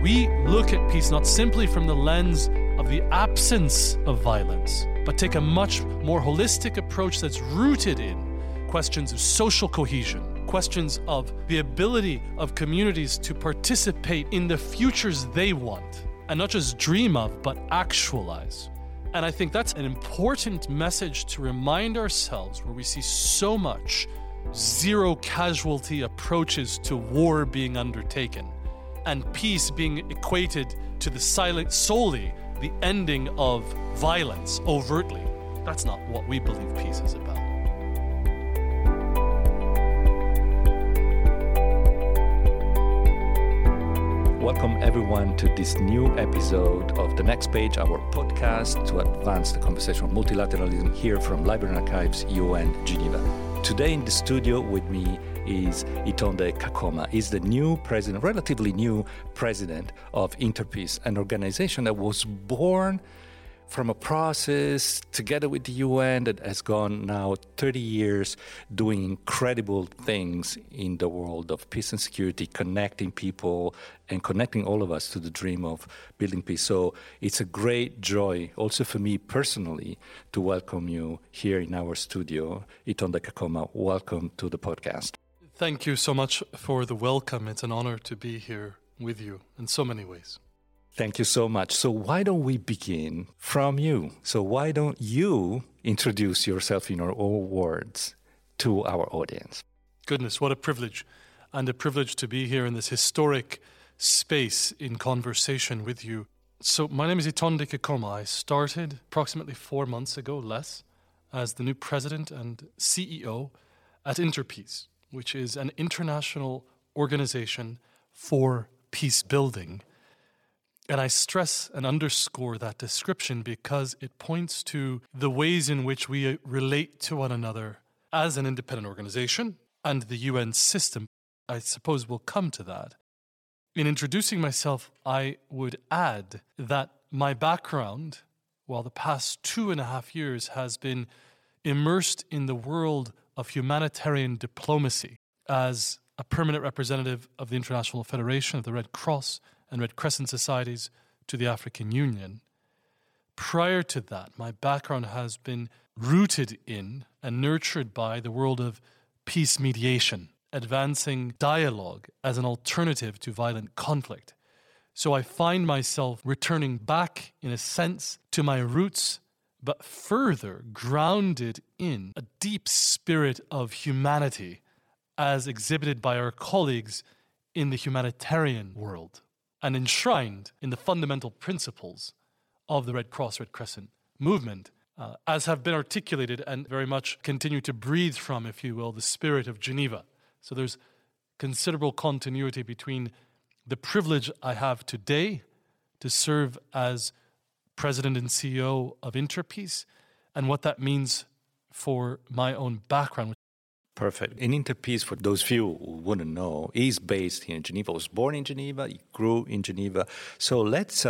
We look at peace not simply from the lens of the absence of violence, but take a much more holistic approach that's rooted in questions of social cohesion, questions of the ability of communities to participate in the futures they want, and not just dream of, but actualize. And I think that's an important message to remind ourselves, where we see so much zero casualty approaches to war being undertaken, and peace being equated to the solely the ending of violence overtly. That's not what we believe peace is about. Welcome everyone to this new episode of The Next Page, our podcast to advance the conversation on multilateralism here from Library and Archives, UN, Geneva. Today in the studio with me is Itonde Kakoma. He's the new president, relatively new president of Interpeace, an organization that was born from a process together with the UN that has gone now 30 years doing incredible things in the world of peace and security, connecting people and connecting all of us to the dream of building peace. So it's a great joy also for me personally to welcome you here in our studio. Itonde Kakoma, welcome to the podcast. Thank you so much for the welcome. It's an honor to be here with you in so many ways. Thank you so much. So why don't we begin from you? So why don't you introduce yourself in your own words to our audience? Goodness, what a privilege. And a privilege to be here in this historic space in conversation with you. So my name is Itonde Kakoma. I started approximately 4 months ago, less, as the new president and CEO at Interpeace, which is an international organization for peace building. And I stress and underscore that description because it points to the ways in which we relate to one another as an independent organization and the UN system. I suppose we'll come to that. In introducing myself, I would add that my background, while the past 2.5 years has been immersed in the world of humanitarian diplomacy as a permanent representative of the International Federation of the Red Cross and Red Crescent Societies to the African Union. Prior to that, my background has been rooted in and nurtured by the world of peace mediation, advancing dialogue as an alternative to violent conflict. So I find myself returning back, in a sense, to my roots, but further grounded in a deep spirit of humanity as exhibited by our colleagues in the humanitarian world, and enshrined in the fundamental principles of the Red Cross, Red Crescent movement, as have been articulated and very much continue to breathe from, if you will, the spirit of Geneva. So there's considerable continuity between the privilege I have today to serve as president and CEO of Interpeace and what that means for my own background. Perfect. In Interpeace, for those few who wouldn't know, is based here in Geneva. Was born in Geneva, he grew in Geneva. So let's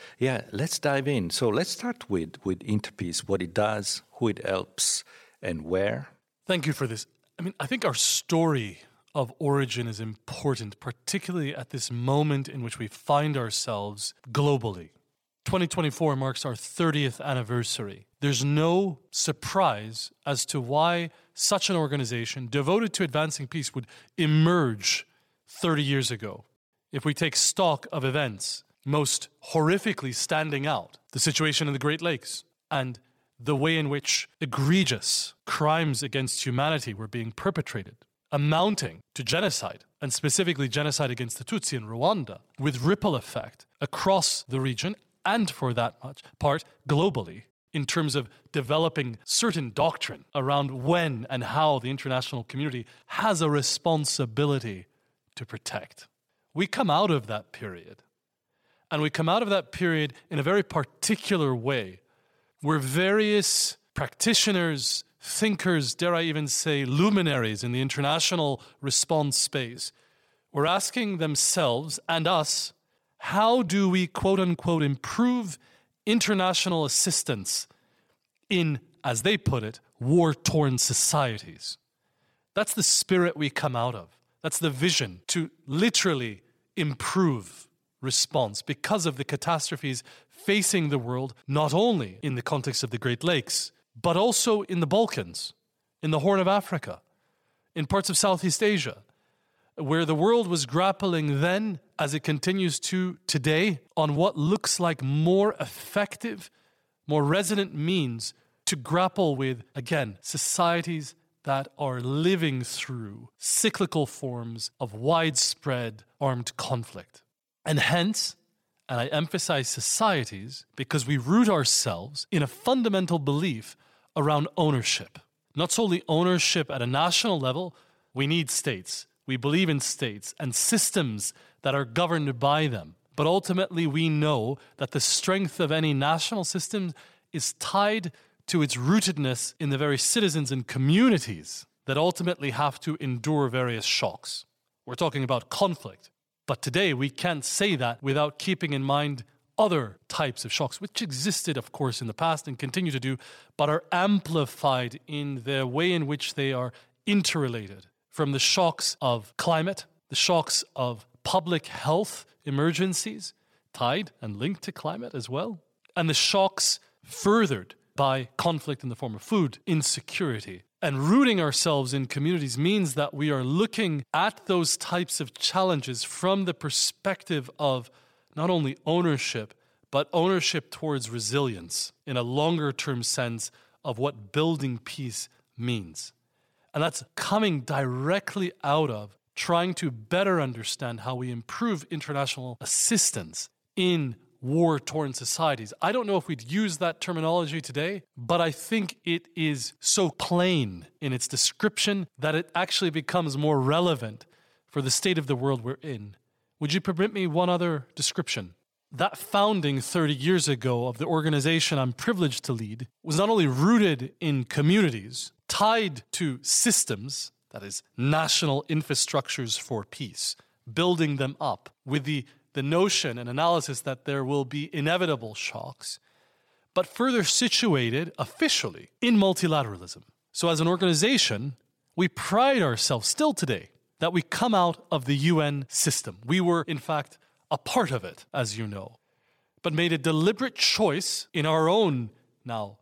dive in. So let's start with Interpeace, what it does, who it helps, and where. Thank you for this. I think our story of origin is important, particularly at this moment in which we find ourselves globally. 2024 marks our 30th anniversary. There's no surprise as to why such an organization devoted to advancing peace would emerge 30 years ago. If we take stock of events, most horrifically standing out, the situation in the Great Lakes and the way in which egregious crimes against humanity were being perpetrated, amounting to genocide, and specifically genocide against the Tutsi in Rwanda, with ripple effect across the region and, for that much part, globally, in terms of developing certain doctrine around when and how the international community has a responsibility to protect. We come out of that period, and we come out of that period in a very particular way, where various practitioners, thinkers, dare I even say luminaries in the international response space, were asking themselves and us, how do we, quote unquote, improve international assistance in, as they put it, war-torn societies? That's the spirit we come out of. That's the vision, to literally improve response because of the catastrophes facing the world, not only in the context of the Great Lakes, but also in the Balkans, in the Horn of Africa, in parts of Southeast Asia, where the world was grappling then, as it continues to today, on what looks like more effective, more resonant means to grapple with, again, societies that are living through cyclical forms of widespread armed conflict. And hence, and I emphasize societies, because we root ourselves in a fundamental belief around ownership. Not solely ownership at a national level, we need states. We believe in states and systems that are governed by them. But ultimately, we know that the strength of any national system is tied to its rootedness in the very citizens and communities that ultimately have to endure various shocks. We're talking about conflict. But today, we can't say that without keeping in mind other types of shocks, which existed, of course, in the past and continue to do, but are amplified in the way in which they are interrelated. From the shocks of climate, the shocks of public health emergencies, tied and linked to climate as well, and the shocks furthered by conflict in the form of food insecurity. And rooting ourselves in communities means that we are looking at those types of challenges from the perspective of not only ownership, but ownership towards resilience in a longer-term sense of what building peace means. And that's coming directly out of trying to better understand how we improve international assistance in war-torn societies. I don't know if we'd use that terminology today, but I think it is so plain in its description that it actually becomes more relevant for the state of the world we're in. Would you permit me one other description? That founding 30 years ago of the organization I'm privileged to lead was not only rooted in communities, tied to systems, that is, national infrastructures for peace, building them up with the notion and analysis that there will be inevitable shocks, but further situated officially in multilateralism. So as an organization, we pride ourselves still today that we come out of the UN system. We were, in fact, a part of it, as you know, but made a deliberate choice in our own now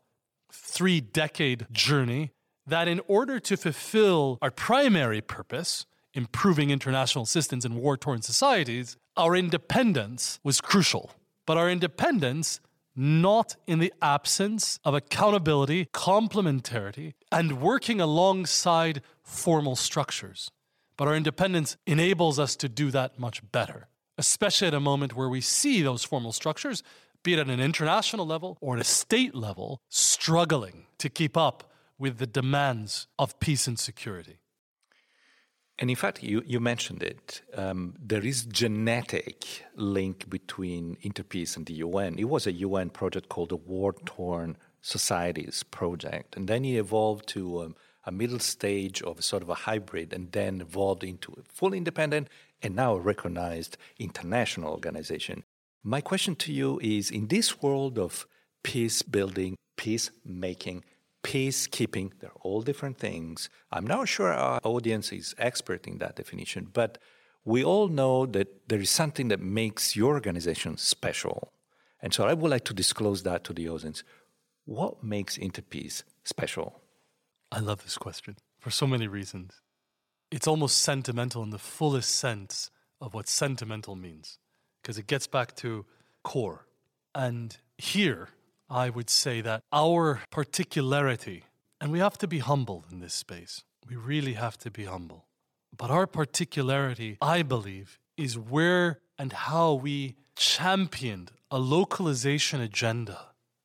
3-decade journey that in order to fulfill our primary purpose, improving international assistance in war-torn societies, our independence was crucial. But our independence not in the absence of accountability, complementarity, and working alongside formal structures. But our independence enables us to do that much better, especially at a moment where we see those formal structures, be it at an international level or at a state level, struggling to keep up with the demands of peace and security. And in fact, you mentioned it. There is genetic link between Interpeace and the UN. It was a UN project called the War-Torn Societies Project. And then it evolved to a middle stage of sort of a hybrid and then evolved into a fully independent and now a recognized international organization. My question to you is, in this world of peace building, peacemaking, peacekeeping, they're all different things. I'm not sure our audience is expert in that definition, but we all know that there is something that makes your organization special. And so I would like to disclose that to the audience. What makes Interpeace special? I love this question for so many reasons. It's almost sentimental in the fullest sense of what sentimental means, because it gets back to core. And here, I would say that our particularity, and we have to be humble in this space. We really have to be humble. But our particularity, I believe, is where and how we championed a localization agenda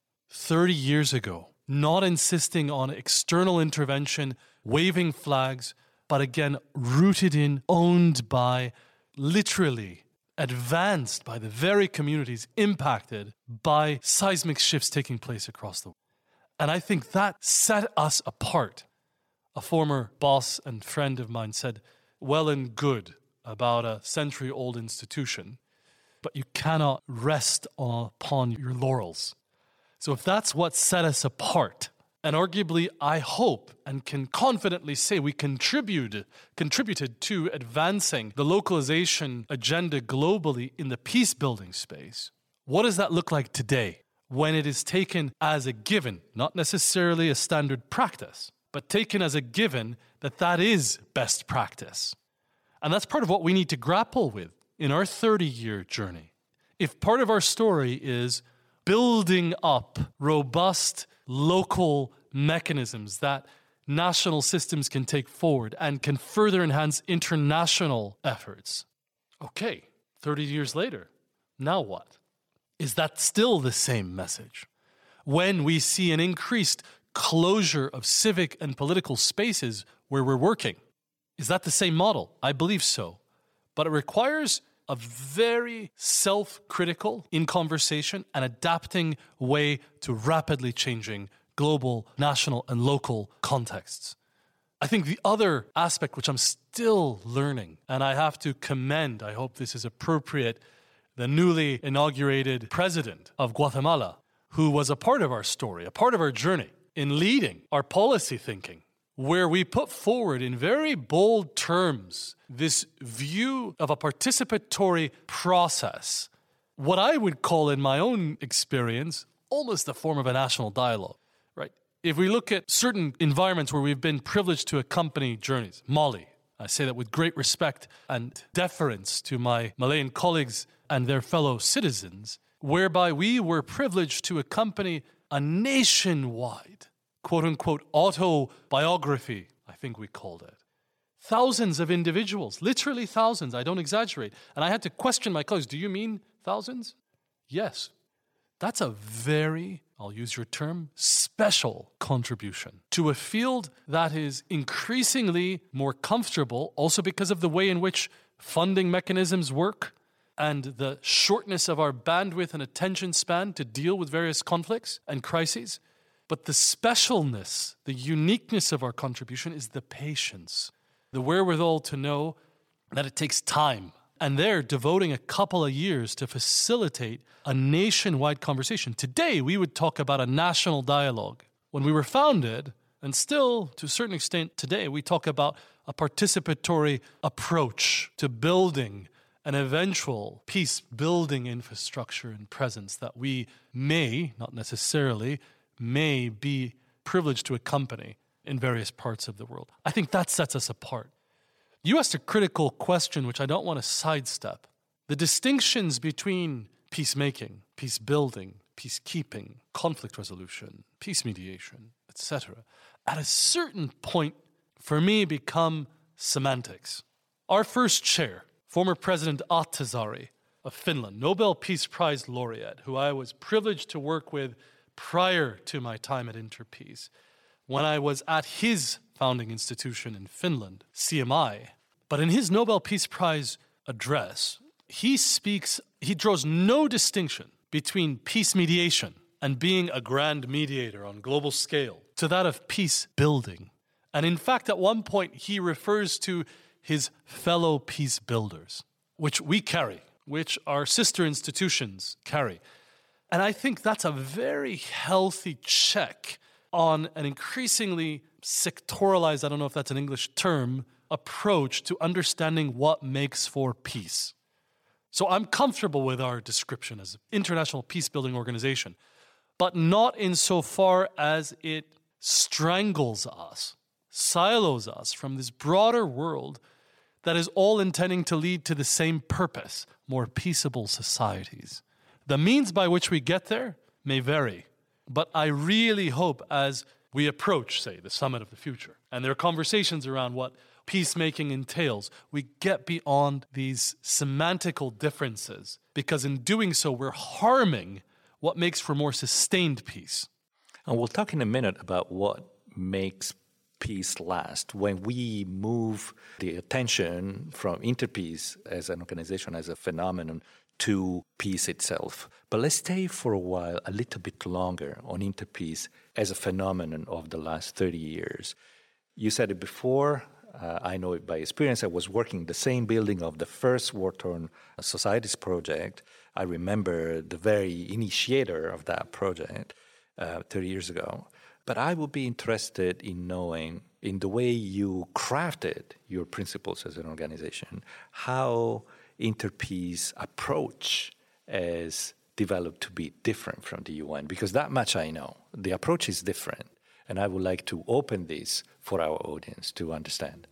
30 years ago, not insisting on external intervention, waving flags, but again, rooted in, owned by, literally advanced by the very communities impacted by seismic shifts taking place across the world. And I think that set us apart. A former boss and friend of mine said, well and good about a century-old institution, but you cannot rest upon your laurels. So if that's what set us apart, And arguably, I hope and can confidently say we contributed to advancing the localization agenda globally in the peace-building space. What does that look like today when it is taken as a given, not necessarily a standard practice, but taken as a given that that is best practice? And that's part of what we need to grapple with in our 30-year journey. If part of our story is building up robust local mechanisms that national systems can take forward and can further enhance international efforts. Okay, 30 years later, now what? Is that still the same message? When we see an increased closure of civic and political spaces where we're working, is that the same model? I believe so. But it requires a very self-critical, in conversation, and adapting way to rapidly changing global, national, and local contexts. I think the other aspect which I'm still learning, and I have to commend, I hope this is appropriate, the newly inaugurated president of Guatemala, who was a part of our story, a part of our journey in leading our policy thinking, where we put forward in very bold terms this view of a participatory process, what I would call in my own experience, almost a form of a national dialogue, right? If we look at certain environments where we've been privileged to accompany journeys, Mali, I say that with great respect and deference to my Malayan colleagues and their fellow citizens, whereby we were privileged to accompany a nationwide, quote-unquote, autobiography, I think we called it. Thousands of individuals, literally thousands, I don't exaggerate. And I had to question my colleagues, do you mean thousands? Yes. That's a very, I'll use your term, special contribution to a field that is increasingly more comfortable, also because of the way in which funding mechanisms work and the shortness of our bandwidth and attention span to deal with various conflicts and crises. But the specialness, the uniqueness of our contribution is the patience, the wherewithal to know that it takes time. And they're devoting a couple of years to facilitate a nationwide conversation. Today, we would talk about a national dialogue. When we were founded, and still to a certain extent today, we talk about a participatory approach to building an eventual peace-building infrastructure and presence that we may, not necessarily, may be privileged to accompany in various parts of the world. I think that sets us apart. You asked a critical question, which I don't want to sidestep. The distinctions between peacemaking, peace building, peacekeeping, conflict resolution, peace mediation, etc., at a certain point, for me, become semantics. Our first chair, former President Ahtisaari of Finland, Nobel Peace Prize laureate, who I was privileged to work with prior to my time at Interpeace, when I was at his founding institution in Finland, CMI. But in his Nobel Peace Prize address, he draws no distinction between peace mediation and being a grand mediator on global scale to that of peace building. And in fact, at one point, he refers to his fellow peace builders, which we carry, which our sister institutions carry. And I think that's a very healthy check on an increasingly sectoralized, I don't know if that's an English term, approach to understanding what makes for peace. So I'm comfortable with our description as an international peace-building organization, but not insofar as it strangles us, silos us from this broader world that is all intending to lead to the same purpose, more peaceable societies. The means by which we get there may vary, but I really hope as we approach, say, the summit of the future, and there are conversations around what peacemaking entails, we get beyond these semantical differences, because in doing so, we're harming what makes for more sustained peace. And we'll talk in a minute about what makes peace last. When we move the attention from Interpeace as an organization, as a phenomenon, to peace itself. But let's stay for a while, a little bit longer, on Interpeace as a phenomenon of the last 30 years. You said it before, I know it by experience. I was working in the same building of the first War-Torn Societies project. I remember the very initiator of that project 30 years ago. But I would be interested in knowing, in the way you crafted your principles as an organization, how Interpeace approach is developed to be different from the UN, because that much I know. The approach is different, and I would like to open this for our audience to understand.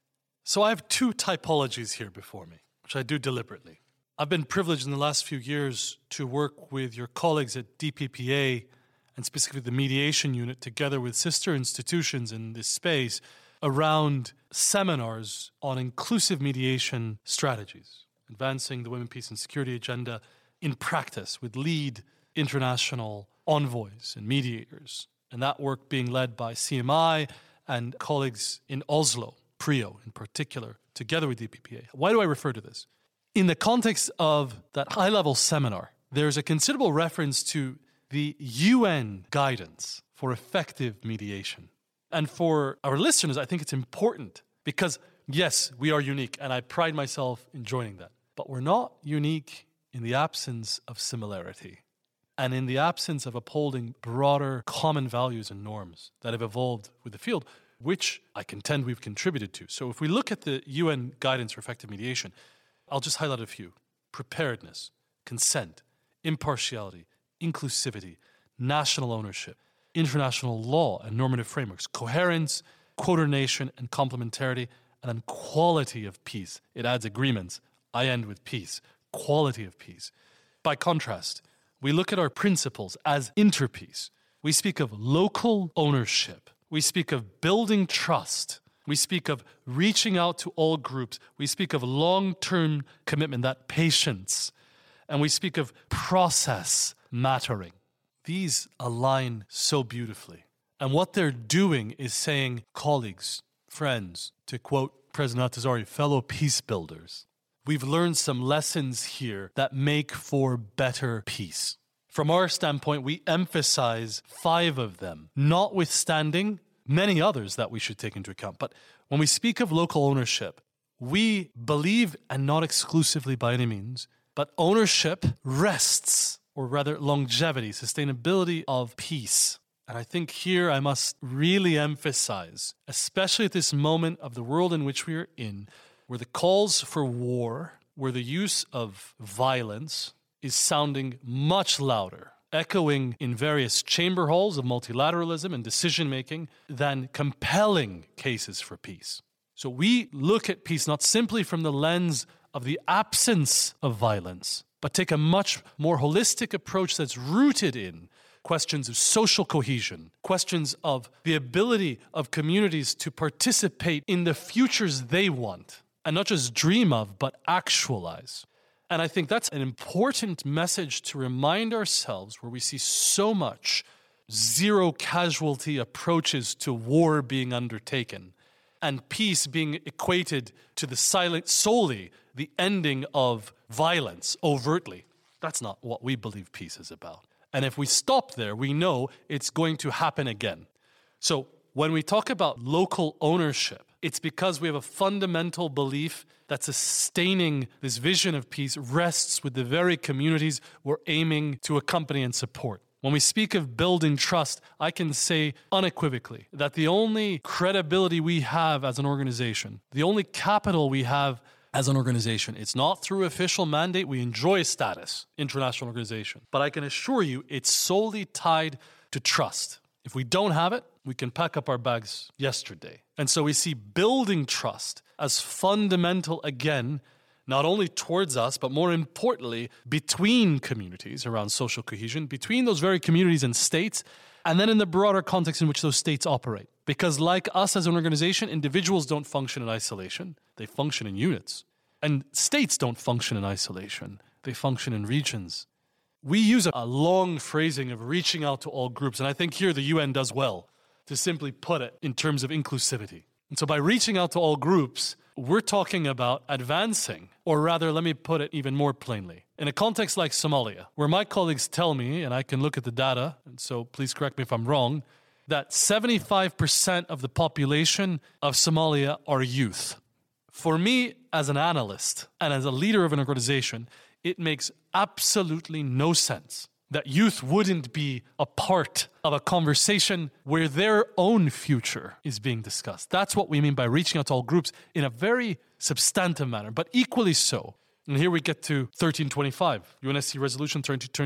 So I have two typologies here before me, which I do deliberately. I've been privileged in the last few years to work with your colleagues at DPPA and specifically the mediation unit together with sister institutions in this space around seminars on inclusive mediation strategies, advancing the women, peace and security agenda in practice with lead international envoys and mediators. And that work being led by CMI and colleagues in Oslo, PRIO in particular, together with DPPA. Why do I refer to this? In the context of that high-level seminar, there's a considerable reference to the UN guidance for effective mediation. And for our listeners, I think it's important because, yes, we are unique, and I pride myself in joining that. But we're not unique in the absence of similarity and in the absence of upholding broader common values and norms that have evolved with the field, which I contend we've contributed to. So if we look at the UN guidance for effective mediation, I'll just highlight a few. Preparedness, consent, impartiality, inclusivity, national ownership, international law and normative frameworks, coherence, coordination and complementarity, and then quality of peace. It adds agreements. I end with peace, quality of peace. By contrast, we look at our principles as Interpeace. We speak of local ownership. We speak of building trust. We speak of reaching out to all groups. We speak of long-term commitment, that patience. And we speak of process mattering. These align so beautifully. And what they're doing is saying, colleagues, friends, to quote President Altazari, fellow peace builders, we've learned some lessons here that make for better peace. From our standpoint, we emphasize 5 of them, notwithstanding many others that we should take into account. But when we speak of local ownership, we believe, and not exclusively by any means, but ownership rests, or rather longevity, sustainability of peace. And I think here I must really emphasize, especially at this moment of the world in which we are in, where the calls for war, where the use of violence is sounding much louder, echoing in various chamber halls of multilateralism and decision-making than compelling cases for peace. So we look at peace not simply from the lens of the absence of violence, but take a much more holistic approach that's rooted in questions of social cohesion, questions of the ability of communities to participate in the futures they want, and not just dream of, but actualize. And I think that's an important message to remind ourselves, where we see so much zero casualty approaches to war being undertaken and peace being equated to the solely the ending of violence overtly. That's not what we believe peace is about. And if we stop there, we know it's going to happen again. So when we talk about local ownership, it's because we have a fundamental belief that sustaining this vision of peace rests with the very communities we're aiming to accompany and support. When we speak of building trust, I can say unequivocally that the only credibility we have as an organization, the only capital we have as an organization, it's not through official mandate. We enjoy status, international organization. But I can assure you it's solely tied to trust. If we don't have it, we can pack up our bags yesterday. And so we see building trust as fundamental, again, not only towards us, but more importantly, between communities around social cohesion, between those very communities and states, and then in the broader context in which those states operate. Because like us as an organization, individuals don't function in isolation. They function in units. And states don't function in isolation. They function in regions. We use a long phrasing of reaching out to all groups, and I think here the UN does well to simply put it in terms of inclusivity. And so by reaching out to all groups, we're talking about advancing, or rather, let me put it even more plainly. In a context like Somalia, where my colleagues tell me, and I can look at the data, and so please correct me if I'm wrong, that 75% of the population of Somalia are youth. For me, as an analyst and as a leader of an organization, it makes absolutely no sense that youth wouldn't be a part of a conversation where their own future is being discussed. That's what we mean by reaching out to all groups in a very substantive manner, but equally so. And here we get to 1325, UNSC Resolution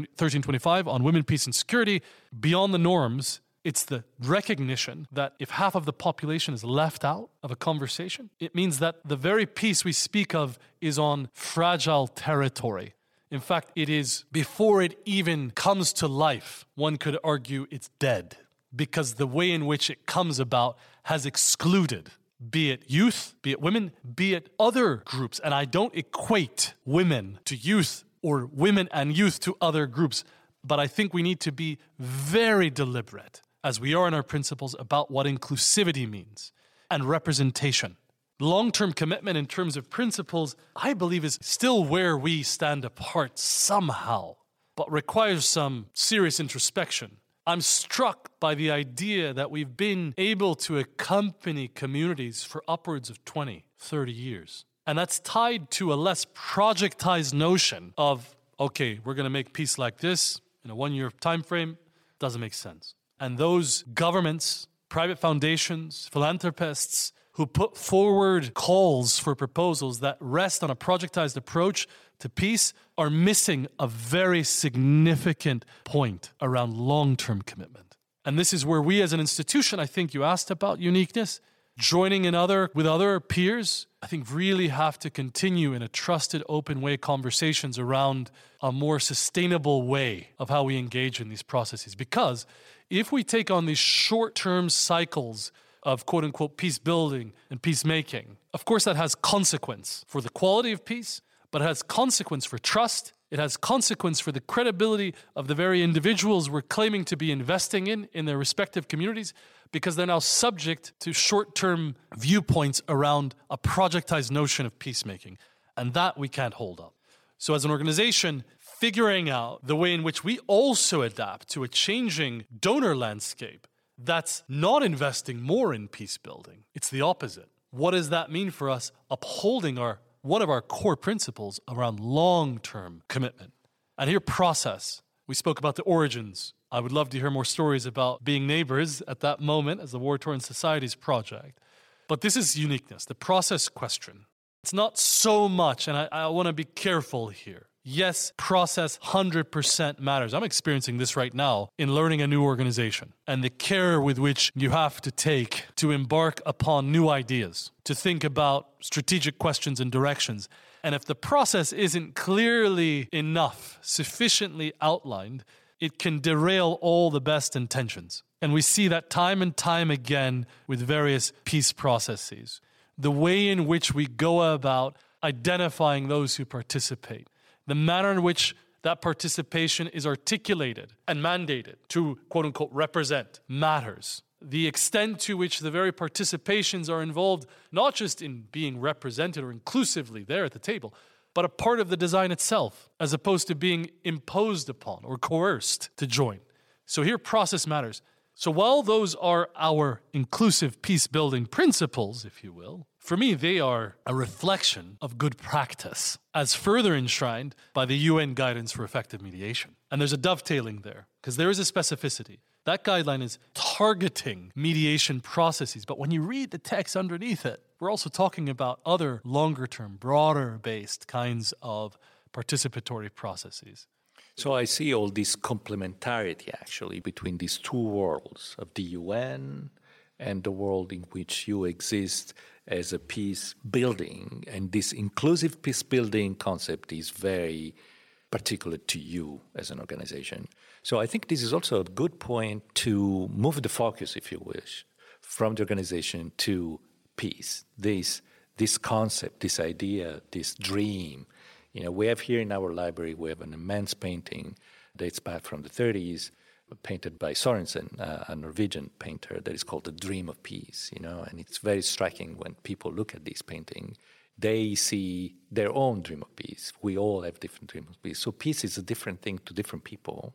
1325 on women, peace, and security. Beyond the norms, it's the recognition that if half of the population is left out of a conversation, it means that the very peace we speak of is on fragile territory. In fact, it is, before it even comes to life, one could argue it's dead, because the way in which it comes about has excluded, be it youth, be it women, be it other groups. And I don't equate women to youth or women and youth to other groups, but I think we need to be very deliberate, as we are in our principles, about what inclusivity means and representation. Long-term commitment in terms of principles, I believe, is still where we stand apart somehow, but requires some serious introspection. I'm struck by the idea that we've been able to accompany communities for upwards of 20, 30 years. And that's tied to a less projectized notion of, okay, we're going to make peace like this in a 1-year time frame. Doesn't make sense. And those governments, private foundations, philanthropists who put forward calls for proposals that rest on a projectized approach to peace are missing a very significant point around long-term commitment. And this is where we as an institution, I think you asked about uniqueness, joining with other peers, I think really have to continue in a trusted, open way conversations around a more sustainable way of how we engage in these processes. Because if we take on these short-term cycles of quote-unquote peace building and peacemaking, of course that has consequence for the quality of peace, but it has consequence for trust. It has consequence for the credibility of the very individuals we're claiming to be investing in their respective communities, because they're now subject to short-term viewpoints around a projectized notion of peacemaking. And that we can't hold up. So as an organization, figuring out the way in which we also adapt to a changing donor landscape that's not investing more in peace building. It's the opposite. What does that mean for us upholding one of our core principles around long-term commitment? And here, process. We spoke about the origins. I would love to hear more stories about being neighbors at that moment as the War-Torn Societies project. But this is uniqueness, the process question. It's not so much, and I want to be careful here. Yes, process 100% matters. I'm experiencing this right now in learning a new organization and the care with which you have to take to embark upon new ideas, to think about strategic questions and directions. And if the process isn't clearly enough, sufficiently outlined, it can derail all the best intentions. And we see that time and time again with various peace processes. The way in which we go about identifying those who participate, the manner in which that participation is articulated and mandated to, quote-unquote, represent matters. The extent to which the very participations are involved, not just in being represented or inclusively there at the table, but a part of the design itself, as opposed to being imposed upon or coerced to join. So here, process matters. So while those are our inclusive peace-building principles, if you will, for me, they are a reflection of good practice, as further enshrined by the UN Guidance for Effective Mediation. And there's a dovetailing there, because there is a specificity. That guideline is targeting mediation processes, but when you read the text underneath it, we're also talking about other longer-term, broader-based kinds of participatory processes. So I see all this complementarity, actually, between these two worlds of the UN and the world in which you exist as a peace building. And this inclusive peace building concept is very particular to you as an organization. So I think this is also a good point to move the focus, if you wish, from the organization to peace. This concept, this idea, this dream. You know, we have here in our library, we have an immense painting dates back from the 30s, painted by Sorensen, a Norwegian painter, that is called The Dream of Peace, you know, and it's very striking when people look at this painting. They see their own dream of peace. We all have different dreams of peace. So peace is a different thing to different people.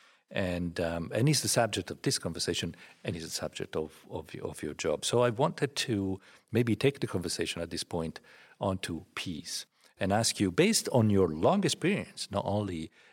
And it's the subject of this conversation, and it's the subject of your job. So I wanted to maybe take the conversation at this point onto peace and ask you, based on your long experience, not only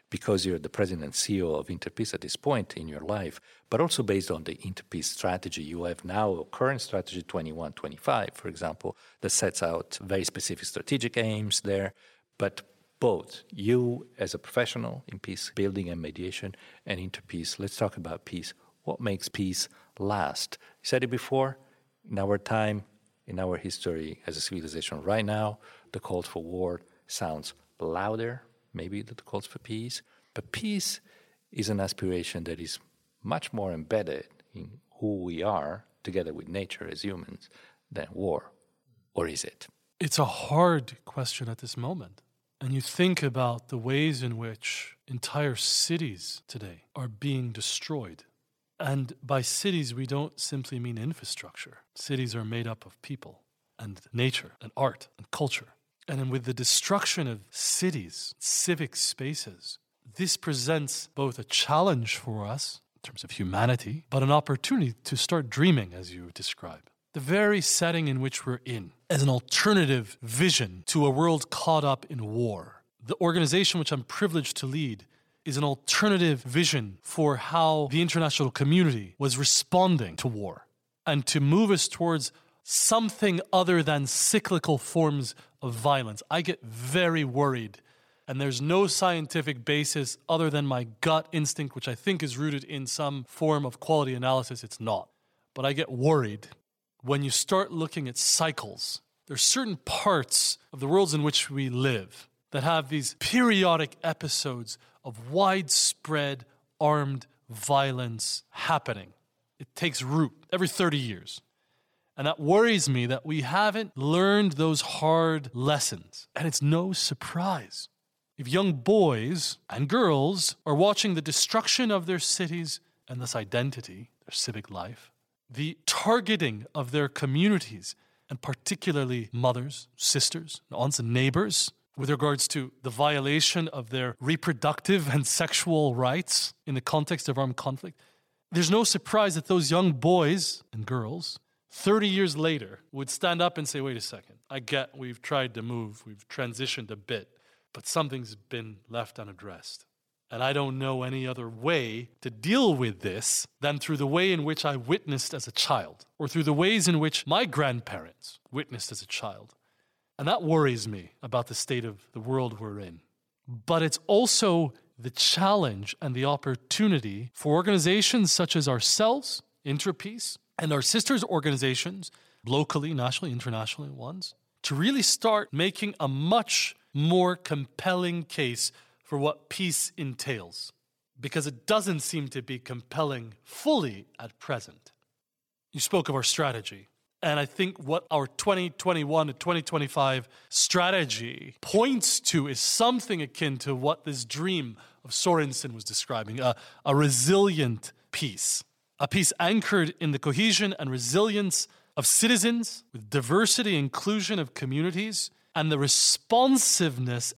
because you're the president and CEO of Interpeace at this point in your life, but also based on the Interpeace strategy you have now, a current strategy 21-25, for example, that sets out very specific strategic aims there. But both you as a professional in peace building and mediation and Interpeace, let's talk about peace. What makes peace last? You said it before, in our time, in our history as a civilization right now, the call for war sounds louder, maybe, than the calls for peace. But peace is an aspiration that is much more embedded in who we are, together with nature as humans, than war. Or is it? It's a hard question at this moment. And you think about the ways in which entire cities today are being destroyed. And by cities, we don't simply mean infrastructure. Cities are made up of people and nature and art and culture. And then with the destruction of cities, civic spaces, this presents both a challenge for us in terms of humanity, but an opportunity to start dreaming, as you describe. The very setting in which we're in as an alternative vision to a world caught up in war. The organization which I'm privileged to lead is an alternative vision for how the international community was responding to war and to move us towards something other than cyclical forms of violence. I get very worried, and there's no scientific basis other than my gut instinct, which I think is rooted in some form of quality analysis. It's not. But I get worried when you start looking at cycles. There's certain parts of the worlds in which we live that have these periodic episodes of widespread armed violence happening. It takes root every 30 years. And that worries me that we haven't learned those hard lessons. And it's no surprise. If young boys and girls are watching the destruction of their cities and thus identity, their civic life, the targeting of their communities, and particularly mothers, sisters, aunts, and neighbors, with regards to the violation of their reproductive and sexual rights in the context of armed conflict, there's no surprise that those young boys and girls 30 years later would stand up and say, wait a second, I get we've tried to move, we've transitioned a bit, but something's been left unaddressed. And I don't know any other way to deal with this than through the way in which I witnessed as a child, or through the ways in which my grandparents witnessed as a child. And that worries me about the state of the world we're in. But it's also the challenge and the opportunity for organizations such as ourselves, Interpeace, and our sisters organizations, locally, nationally, internationally ones, to really start making a much more compelling case for what peace entails. Because it doesn't seem to be compelling fully at present. You spoke of our strategy. And I think what our 2021 to 2025 strategy points to is something akin to what this dream of Sorensen was describing, a resilient peace. A peace anchored in the cohesion and resilience of citizens, with diversity and inclusion of communities, and the responsiveness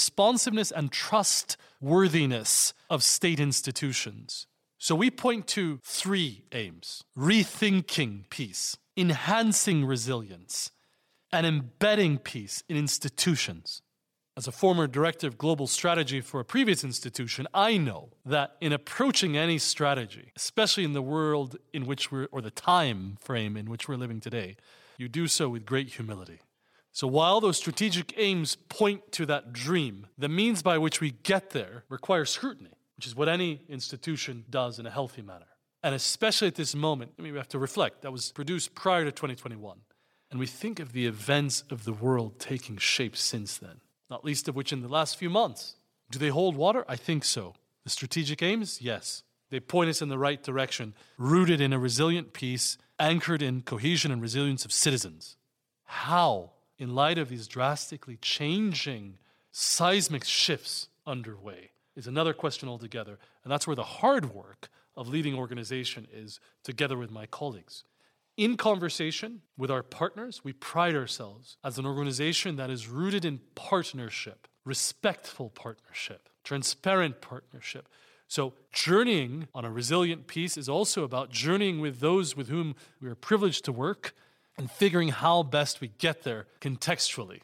and trustworthiness of state institutions. So we point to three aims: rethinking peace, enhancing resilience, and embedding peace in institutions. As a former director of global strategy for a previous institution, I know that in approaching any strategy, especially in the world in which or the time frame in which we're living today, you do so with great humility. So while those strategic aims point to that dream, the means by which we get there requires scrutiny, which is what any institution does in a healthy manner. And especially at this moment, we have to reflect. That was produced prior to 2021. And we think of the events of the world taking shape since then, not least of which in the last few months. Do they hold water? I think so. The strategic aims? Yes. They point us in the right direction, rooted in a resilient peace, anchored in cohesion and resilience of citizens. How, in light of these drastically changing seismic shifts underway, is another question altogether. And that's where the hard work of leading organization is, together with my colleagues. In conversation with our partners, we pride ourselves as an organization that is rooted in partnership, respectful partnership, transparent partnership. So journeying on a resilient peace is also about journeying with those with whom we are privileged to work and figuring how best we get there contextually.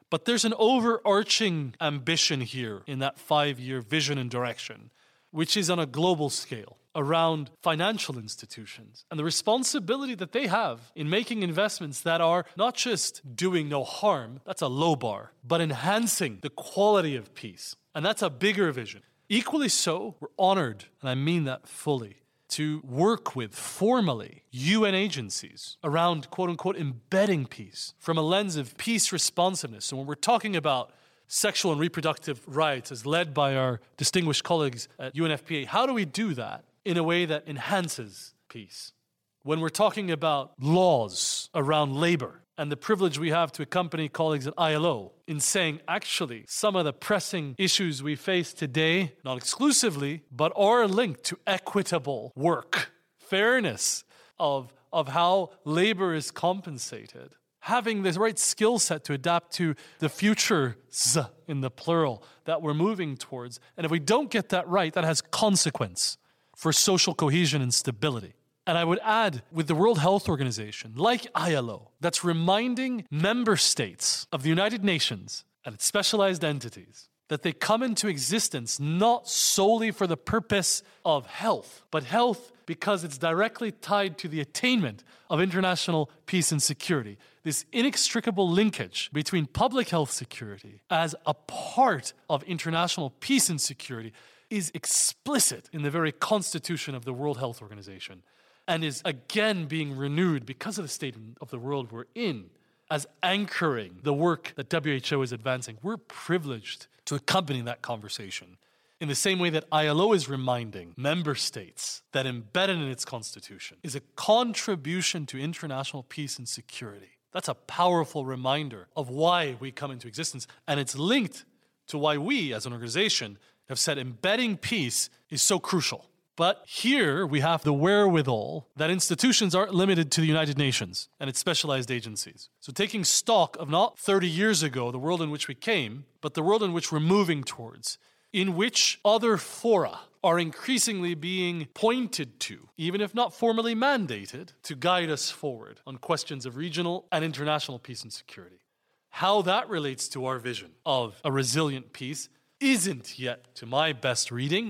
But there's an overarching ambition here in that 5-year vision and direction, which is on a global scale around financial institutions and the responsibility that they have in making investments that are not just doing no harm, that's a low bar, but enhancing the quality of peace. And that's a bigger vision. Equally so, we're honored, and I mean that fully, to work with formally UN agencies around quote-unquote embedding peace from a lens of peace responsiveness. So when we're talking about sexual and reproductive rights as led by our distinguished colleagues at UNFPA, how do we do that in a way that enhances peace? When we're talking about laws around labor and the privilege we have to accompany colleagues at ILO in saying, actually, some of the pressing issues we face today, not exclusively, but are linked to equitable work, fairness of how labor is compensated, having the right skill set to adapt to the futures in the plural that we're moving towards. And if we don't get that right, that has consequence for social cohesion and stability. And I would add, with the World Health Organization, like ILO, that's reminding member states of the United Nations and its specialized entities that they come into existence not solely for the purpose of health, but health because it's directly tied to the attainment of international peace and security. This inextricable linkage between public health security as a part of international peace and security is explicit in the very constitution of the World Health Organization, and is again being renewed because of the state of the world we're in as anchoring the work that WHO is advancing. We're privileged to accompany that conversation in the same way that ILO is reminding member states that embedded in its constitution is a contribution to international peace and security. That's a powerful reminder of why we come into existence, and it's linked to why we as an organization have said embedding peace is so crucial. But here we have the wherewithal that institutions aren't limited to the United Nations and its specialized agencies. So taking stock of not 30 years ago, the world in which we came, but the world in which we're moving towards, in which other fora are increasingly being pointed to, even if not formally mandated, to guide us forward on questions of regional and international peace and security. How that relates to our vision of a resilient peace isn't yet, to my best reading,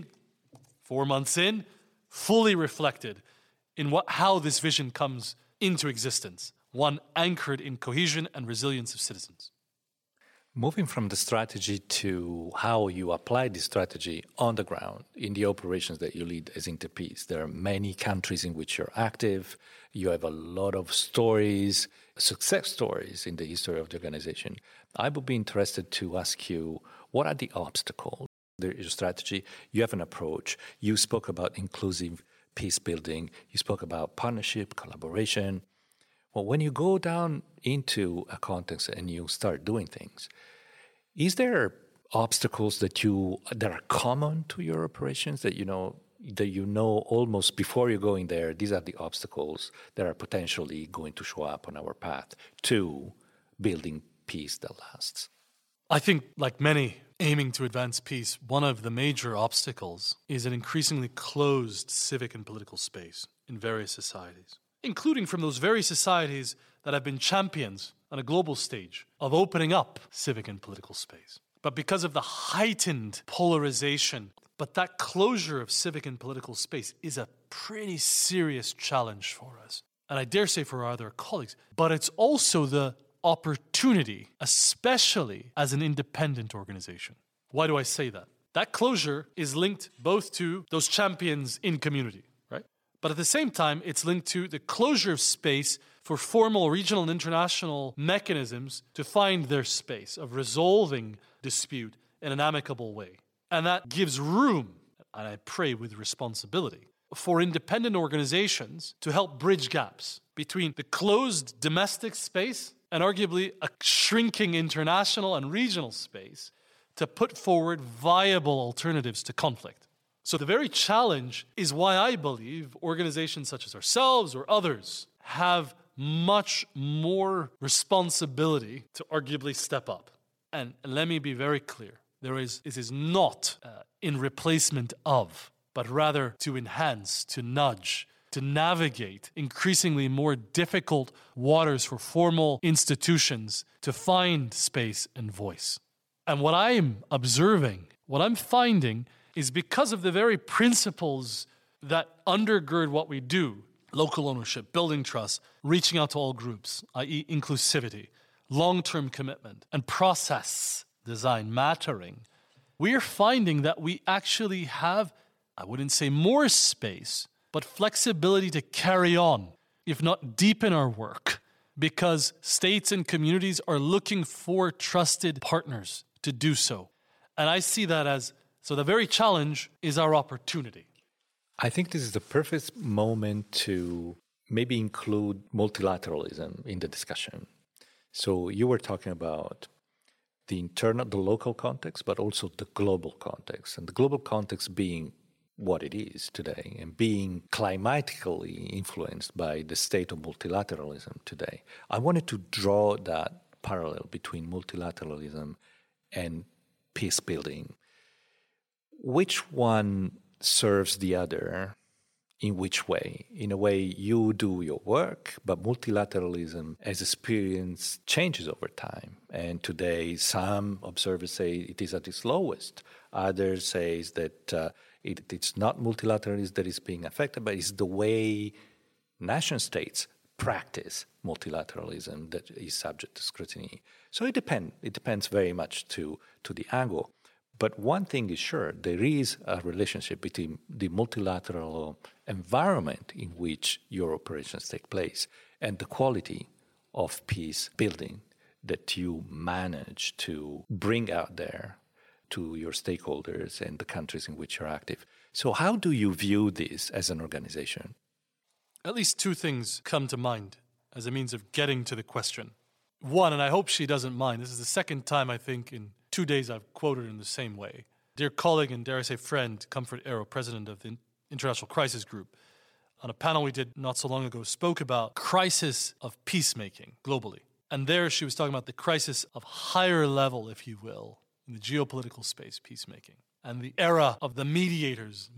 4 months in, fully reflected in how this vision comes into existence, one anchored in cohesion and resilience of citizens. Moving from the strategy to how you apply this strategy on the ground in the operations that you lead as Interpeace. There are many countries in which you're active. You have a lot of stories, success stories in the history of the organization. I would be interested to ask you, what are the obstacles? There is a strategy, you have an approach. You spoke about inclusive peace building. You spoke about partnership, collaboration. Well, when you go down into a context and you start doing things, is there obstacles that are common to your operations that you know almost before you're going there? These are the obstacles that are potentially going to show up on our path to building peace that lasts. I think, like many aiming to advance peace, one of the major obstacles is an increasingly closed civic and political space in various societies, including from those very societies that have been champions on a global stage of opening up civic and political space. But because of the heightened polarization, that closure of civic and political space is a pretty serious challenge for us, and I dare say for our other colleagues. But it's also the opportunity, especially as an independent organization. Why do I say that? That closure is linked both to those champions in community, right? But at the same time, it's linked to the closure of space for formal regional and international mechanisms to find their space of resolving dispute in an amicable way. And that gives room, and I pray with responsibility, for independent organizations to help bridge gaps between the closed domestic space and arguably a shrinking international and regional space to put forward viable alternatives to conflict. So the very challenge is why I believe organizations such as ourselves or others have much more responsibility to arguably step up. And let me be very clear. This is not in replacement of, but rather to enhance, to nudge, to navigate increasingly more difficult waters for formal institutions to find space and voice. And what I'm observing, what I'm finding, is because of the very principles that undergird what we do, local ownership, building trust, reaching out to all groups, i.e. inclusivity, long-term commitment, and process design mattering, we are finding that we actually have, I wouldn't say more space, but flexibility to carry on, if not deepen our work, because states and communities are looking for trusted partners to do so. And I see that as, so the very challenge is our opportunity. I think this is the perfect moment to maybe include multilateralism in the discussion. So you were talking about the local context, but also the global context. And the global context being what it is today and being climatically influenced by the state of multilateralism today. I wanted to draw that parallel between multilateralism and peace building. Which one serves the other? In which way? In a way, you do your work, but multilateralism as experience changes over time. And today, some observers say it is at its lowest. Others say that it's not multilateralism that is being affected, but it's the way nation states practice multilateralism that is subject to scrutiny. So it depends very much to the angle. But one thing is sure, there is a relationship between the multilateral environment in which your operations take place and the quality of peace building that you manage to bring out there to your stakeholders and the countries in which you're active. So how do you view this as an organization? At least two things come to mind as a means of getting to the question. One, and I hope she doesn't mind, this is the second time I think in 2 days I've quoted in the same way. Dear colleague and dare I say friend, Comfort Arrow, president of the International Crisis Group, on a panel we did not so long ago, spoke about crisis of peacemaking globally. And there she was talking about the crisis of higher level, if you will, in the geopolitical space, peacemaking. And the era of the mediators,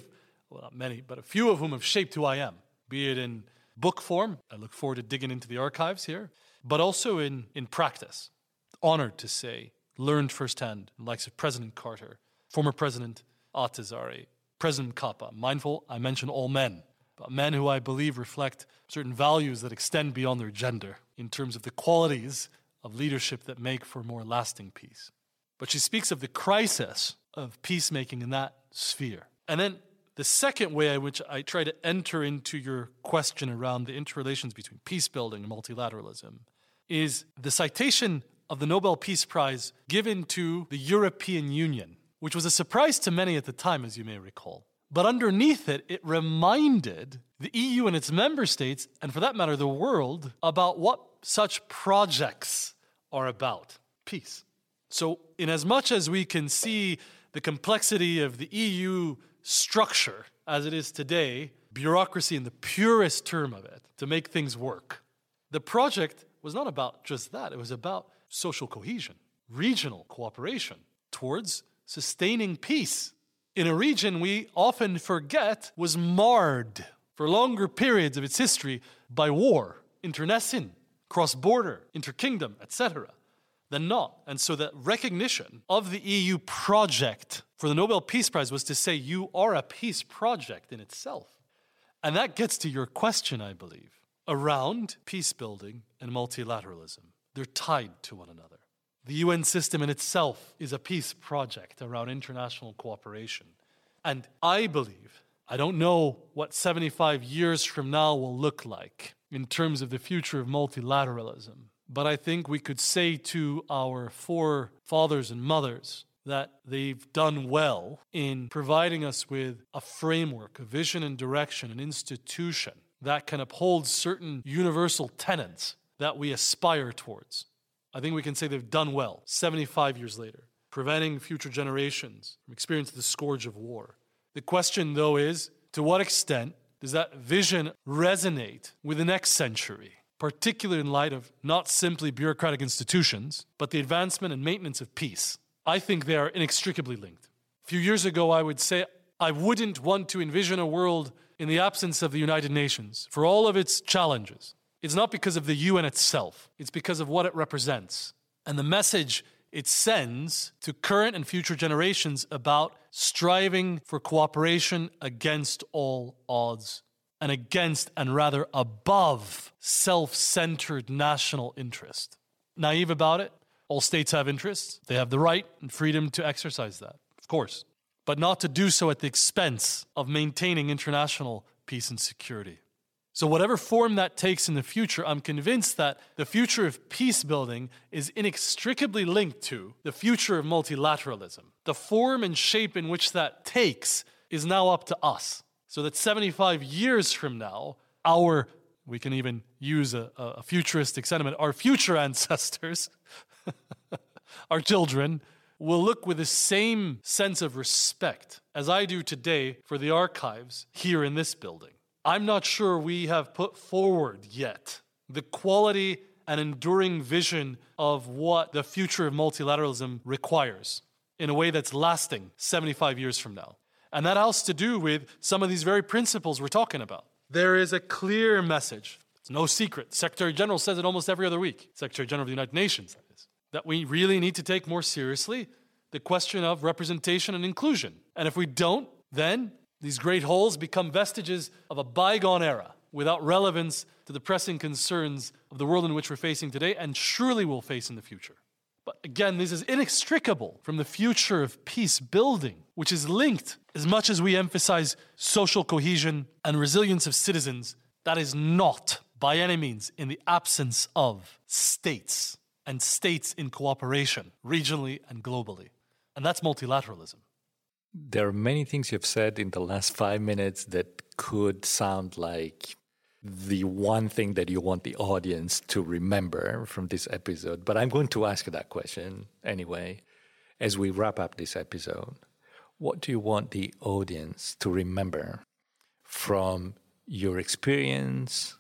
not many, but a few of whom have shaped who I am, be it in book form, I look forward to digging into the archives here, but also in practice. Honored to say, learned firsthand, the likes of President Carter, former President Ahtisaari, President Mkapa. Mindful, I mention all men, but men who I believe reflect certain values that extend beyond their gender in terms of the qualities of leadership that make for more lasting peace. But she speaks of the crisis of peacemaking in that sphere. And then the second way in which I try to enter into your question around the interrelations between peace building and multilateralism is the citation of the Nobel Peace Prize given to the European Union, which was a surprise to many at the time, as you may recall. But underneath it, it reminded the EU and its member states, and for that matter, the world, about what such projects are about. Peace. So, in as much as we can see the complexity of the EU structure as it is today, bureaucracy in the purest term of it, to make things work, the project was not about just that. It was about social cohesion, regional cooperation towards sustaining peace in a region we often forget was marred for longer periods of its history by war, internecine, cross-border, interkingdom, etc., than not. And so that recognition of the EU project for the Nobel Peace Prize was to say you are a peace project in itself. And that gets to your question, I believe, around peace building and multilateralism. They're tied to one another. The UN system in itself is a peace project around international cooperation. And I believe, I don't know what 75 years from now will look like in terms of the future of multilateralism, but I think we could say to our forefathers and mothers that they've done well in providing us with a framework, a vision and direction, an institution that can uphold certain universal tenets that we aspire towards. I think we can say they've done well 75 years later, preventing future generations from experiencing the scourge of war. The question, though, is to what extent does that vision resonate with the next century, particularly in light of not simply bureaucratic institutions, but the advancement and maintenance of peace? I think they are inextricably linked. A few years ago, I would say I wouldn't want to envision a world in the absence of the United Nations, for all of its challenges, it's not because of the UN itself. It's because of what it represents and the message it sends to current and future generations about striving for cooperation against all odds and against, and rather above, self-centered national interest. Naive about it? All states have interests. They have the right and freedom to exercise that, of course, but not to do so at the expense of maintaining international peace and security. So whatever form that takes in the future, I'm convinced that the future of peace building is inextricably linked to the future of multilateralism. The form and shape in which that takes is now up to us. So that 75 years from now, we can even use a futuristic sentiment, our future ancestors, our children, will look with the same sense of respect as I do today for the archives here in this building. I'm not sure we have put forward yet the quality and enduring vision of what the future of multilateralism requires in a way that's lasting 75 years from now. And that has to do with some of these very principles we're talking about. There is a clear message. It's no secret. Secretary General says it almost every other week. Secretary General of the United Nations, that is. That we really need to take more seriously the question of representation and inclusion. And if we don't, then these great holes become vestiges of a bygone era without relevance to the pressing concerns of the world in which we're facing today and surely will face in the future. But again, this is inextricable from the future of peace building, which is linked, as much as we emphasize social cohesion and resilience of citizens, that is not, by any means, in the absence of states and states in cooperation, regionally and globally. And that's multilateralism. There are many things you've said in the last 5 minutes that could sound like the one thing that you want the audience to remember from this episode. But I'm going to ask you that question anyway, as we wrap up this episode. What do you want the audience to remember from your experience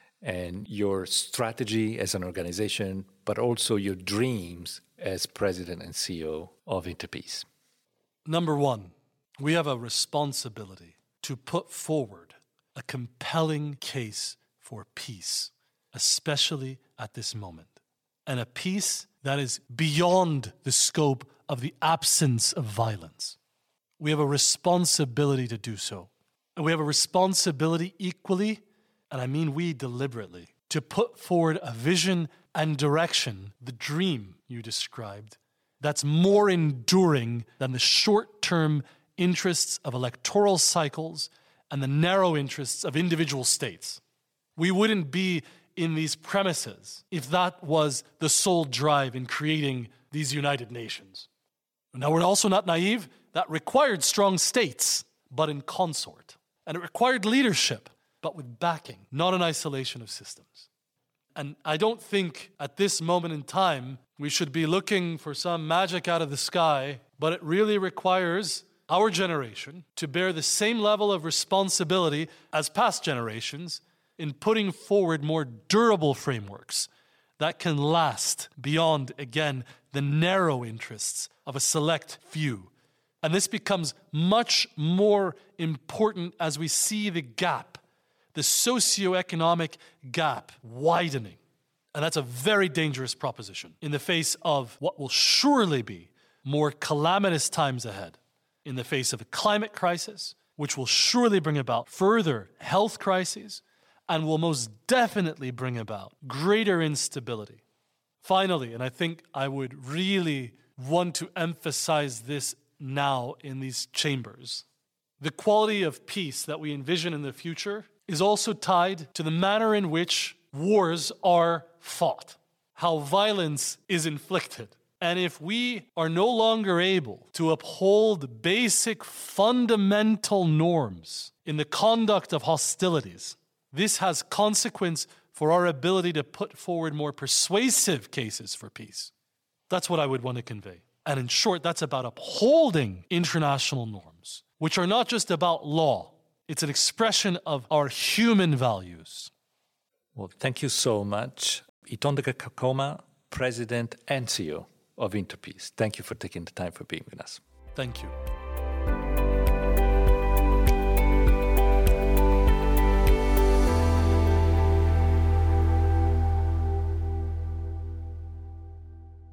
and your strategy as an organization, but also your dreams as president and CEO of Interpeace? Number one, we have a responsibility to put forward a compelling case for peace, especially at this moment. And a peace that is beyond the scope of the absence of violence. We have a responsibility to do so. And we have a responsibility equally, and I mean we deliberately, to put forward a vision and direction, the dream you described, that's more enduring than the short-term interests of electoral cycles and the narrow interests of individual states. We wouldn't be in these premises if that was the sole drive in creating these United Nations. Now, we're also not naive. That required strong states, but in consort. And it required leadership, but with backing, not an isolation of systems. And I don't think at this moment in time we should be looking for some magic out of the sky, but it really requires our generation to bear the same level of responsibility as past generations in putting forward more durable frameworks that can last beyond, again, the narrow interests of a select few. And this becomes much more important as we see the gap, the socioeconomic gap widening. And that's a very dangerous proposition in the face of what will surely be more calamitous times ahead, in the face of a climate crisis, which will surely bring about further health crises and will most definitely bring about greater instability. Finally, and I think I would really want to emphasize this now in these chambers, the quality of peace that we envision in the future is also tied to the manner in which wars are fought, how violence is inflicted. And if we are no longer able to uphold basic fundamental norms in the conduct of hostilities, this has consequence for our ability to put forward more persuasive cases for peace. That's what I would want to convey. And in short, that's about upholding international norms, which are not just about law. It's an expression of our human values. Well, thank you so much. Itondeka Kakoma, President and CEO of Interpeace. Thank you for taking the time for being with us. Thank you.